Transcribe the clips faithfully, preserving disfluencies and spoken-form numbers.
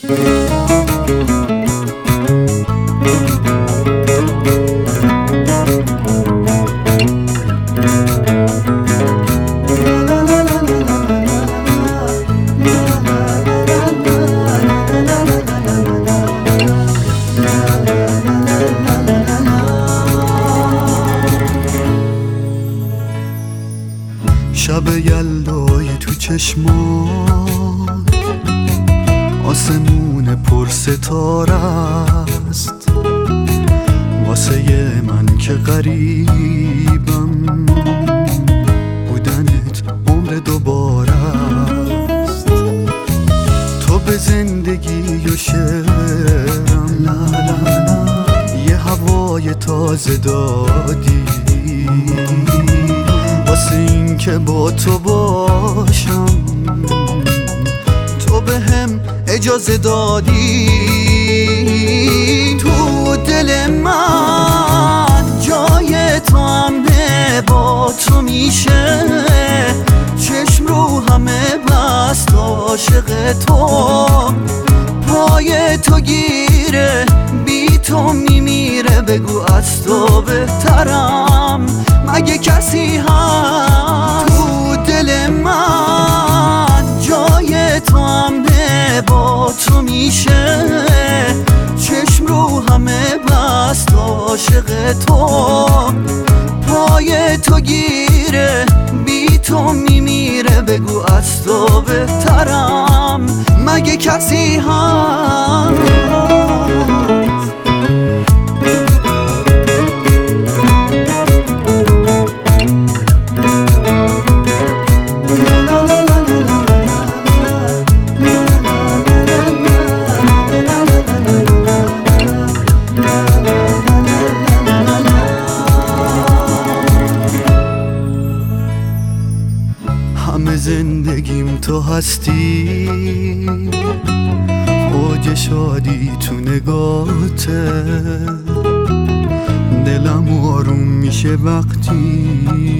شب یلدای تو چشمان آسمون پر ستاره است، واسه من که غریبم بودنت عمر دوباره است. تو به زندگی و شعرم لا لا لا یه هوای تازه دادی، واسه این که با تو باشم تو به هم اجازه دادی. تو دل من جای تو همه با تو میشه، چشم رو همه بست عاشق تو، پای تو گیره بی تو میمیره. بگو از تو بهترم مگه کسی هست؟ تو دل من جای تو همه با تو میشه، چشم رو همه بست عاشق تو، پای تو گیره بی تو میمیره. بگو از تو بهترم مگه کسی هست؟ همه زندگیم تو هستی، اوج شادی تو نگاهته، دلم آروم میشه وقتی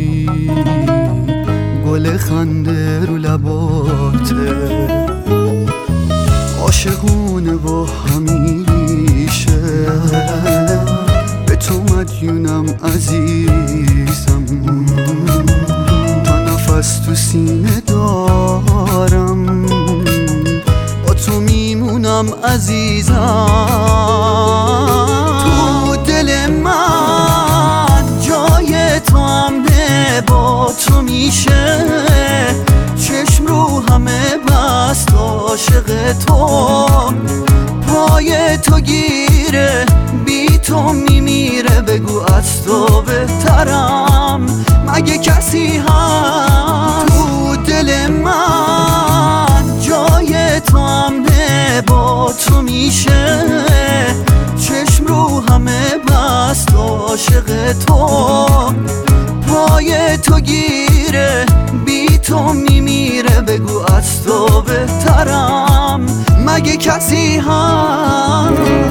گل خنده رو لباته. عاشقونه و همیشه به تو مدیونم عزیزم، نفس تو سینه دارم با تو میمونم عزیزم. تو دل من جای تو همه با تو میشه، چشم رو همه بست عاشق تو، پای تو گیره بی تو میمیره. بگو از تو بهترم مگه کسی هست؟ تو دل من جای تو همه با تو میشه، چشم رو همه بست عاشق تو، پای تو گیره بی تو میمیره. بگو از تو بهترم مگه کسی هست؟